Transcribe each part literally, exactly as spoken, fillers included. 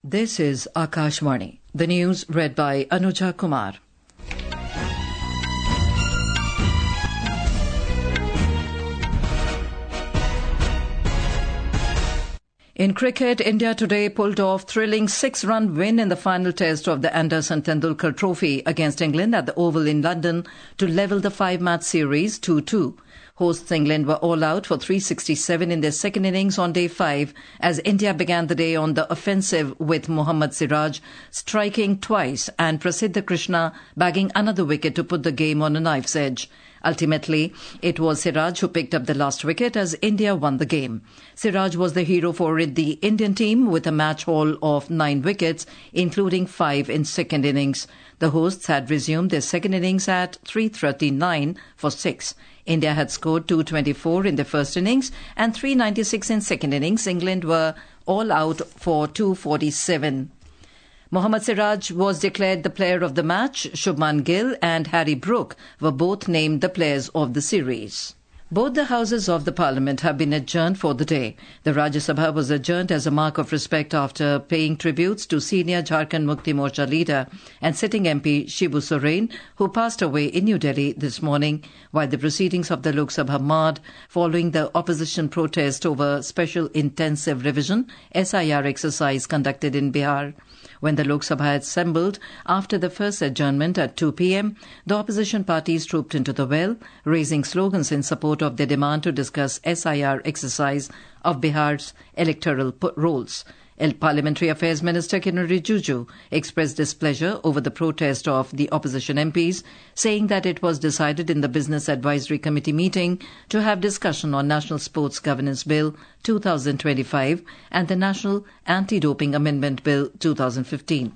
This is Akashvani. The news read by Anuja Kumar. In cricket, India today pulled off thrilling six-run win in the final test of the Anderson Tendulkar Trophy against England at the Oval in London to level the five-match series two two. Hosts England were all out for three sixty-seven in their second innings on day five as India began the day on the offensive with Mohammad Siraj striking twice and Prasidha Krishna bagging another wicket to put the game on a knife's edge. Ultimately, it was Siraj who picked up the last wicket as India won the game. Siraj was the hero for the Indian team with a match haul of nine wickets, including five in second innings. The hosts had resumed their second innings at three thirty-nine for six. India had scored two twenty-four in the first innings and three ninety-six in second innings. England were all out for two forty-seven. Mohammad Siraj was declared the player of the match. Shubman Gill and Harry Brook were both named the players of the series. Both the houses of the parliament have been adjourned for the day. The Rajya Sabha was adjourned as a mark of respect after paying tributes to senior Jharkhand Mukti Morcha leader and sitting M P Shibu Soren, who passed away in New Delhi this morning, while the proceedings of the Lok Sabha marred following the opposition protest over special intensive revision S I R exercise conducted in Bihar. When the Lok Sabha assembled after the first adjournment at two p.m., the opposition parties trooped into the well, raising slogans in support of their demand to discuss S I R exercise of Bihar's electoral rolls. Parliamentary Affairs Minister Kiren Rijiju expressed displeasure over the protest of the opposition M Ps, saying that it was decided in the Business Advisory Committee meeting to have discussion on National Sports Governance Bill two thousand twenty-five and the National Anti-Doping Amendment Bill two thousand fifteen.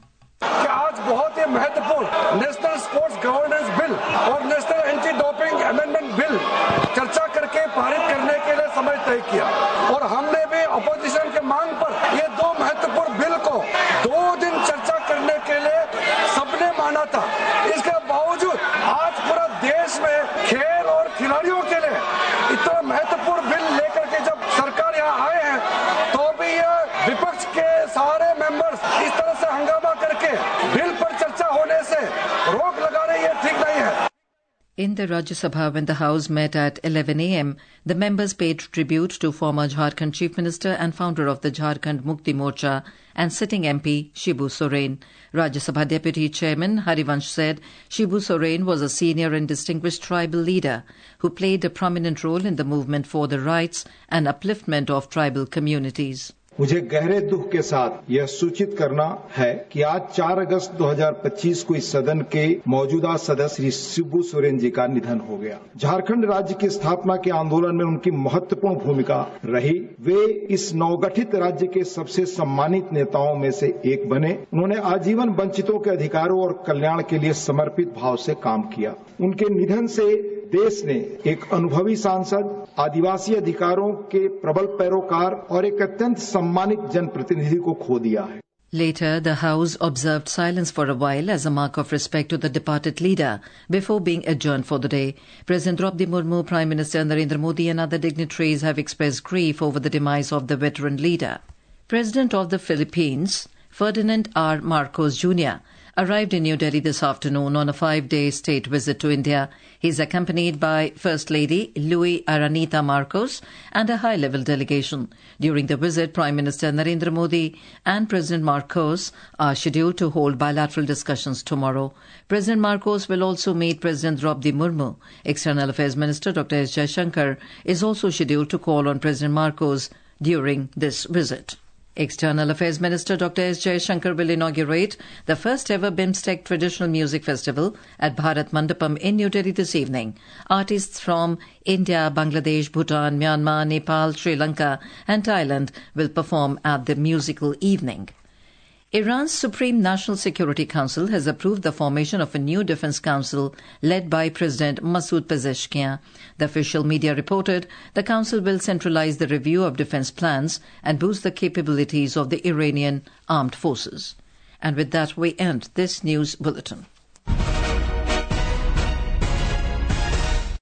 आज बहुत ही महत्वपूर्ण national sports governance bill और national anti doping amendment bill चर्चा करके पारित करने के लिए समय तय किया और हमने भी अपोजिशन के मांग पर ये दो महत्वपूर्ण बिल को दो दिन चर्चा करने के लिए सबने माना था। इसके बावजूद आज पूरा देश में खेल और खिलाड़ियों के लिए इतना महत्वपूर्ण बिल लेकर के जब सरकार यहाँ आए हैं तो भी ये विपक्ष के सारे मेंबर्स इस तरह से हंगामा करके बिल पर चर्चा होने से रोक लगा रहे ये ठीक नहीं है। In the Rajya Sabha, when the House met at eleven a.m., the members paid tribute to former Jharkhand Chief Minister and founder of the Jharkhand Mukti Morcha and sitting M P Shibu Soren. Rajya Sabha Deputy Chairman Harivansh said Shibu Soren was a senior and distinguished tribal leader who played a prominent role in the movement for the rights and upliftment of tribal communities. मुझे गहरे दुख के साथ यह सूचित करना है कि आज चार अगस्त दो हज़ार पच्चीस को इस सदन के मौजूदा सदस्य श्री शिबू सोरेन जी का निधन हो गया। झारखंड राज्य की स्थापना के आंदोलन में उनकी महत्वपूर्ण भूमिका रही। वे इस नवगठित राज्य के सबसे सम्मानित नेताओं में से एक बने। उन्होंने आजीवन वंचितों के अधिकारों और कल्याण के लिए समर्पित भाव से काम किया। उनके निधन से देश ने एक अनुभवी सांसद, आदिवासी अधिकारों के प्रबल पैरोकार और एक अत्यंत सम्मानित जनप्रतिनिधि को खो दिया है। Later, the House observed silence for a while as a mark of respect to the departed leader before being adjourned for the day. President Draupadi Murmu, Prime Minister Narendra Modi and other dignitaries have expressed grief over the demise of the veteran leader. President of the Philippines, Ferdinand R. Marcos Junior, arrived in New Delhi this afternoon on a five-day state visit to India. He is accompanied by First Lady Luis Aranita Marcos and a high-level delegation. During the visit, Prime Minister Narendra Modi and President Marcos are scheduled to hold bilateral discussions tomorrow. President Marcos will also meet President Draupadi Murmu. External Affairs Minister Doctor S. Jaishankar is also scheduled to call on President Marcos during this visit. External Affairs Minister Doctor S. Jaishankar will inaugurate the first ever BIMSTEC Traditional Music Festival at Bharat Mandapam in New Delhi this evening. Artists from India, Bangladesh, Bhutan, Myanmar, Nepal, Sri Lanka and Thailand will perform at the musical evening. Iran's Supreme National Security Council has approved the formation of a new defense council led by President Masoud Pezeshkian. The official media reported the council will centralize the review of defense plans and boost the capabilities of the Iranian armed forces. And with that, we end this news bulletin.